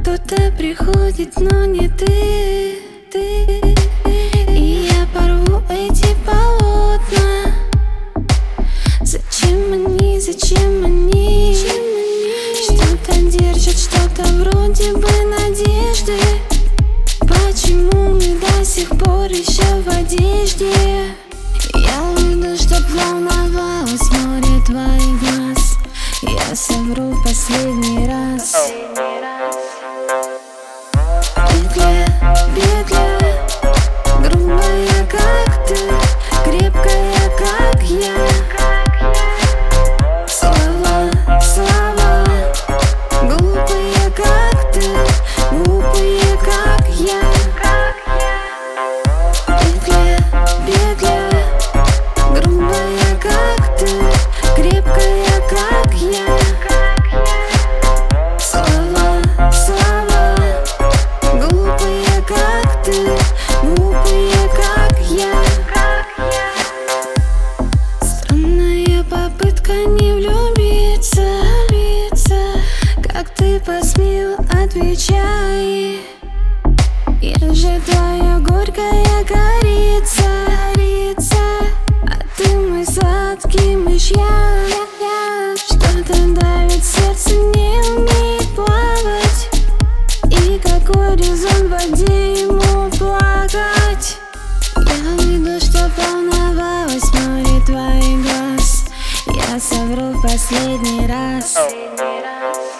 Кто-то приходит, но не ты. И я порву эти полотна. Зачем они, зачем они? Что-то держит, что-то вроде бы надежды. Почему мы до сих пор еще в одежде? Я уйду, чтоб волновалось море твоих глаз. Я совру в последний раз. Петля, петля, грубая, как ты, крепкая, как я. Слова, слова, глупые, как ты, глупые, как я. Петля, петля, грубая, как ты, крепкая, как я. Слова, слова, глупые, как ты, глупые, как я. Странная попытка не влюбиться. Как ты посмел, отвечай. Я же твоя горькая корица, а ты мой сладкий мышьяк. Что-то давит сердце, не умеет плавать. И какой резон в воде ему плакать? Я уйду, чтоб волновалось море твоих глаз. Я совру в последний раз.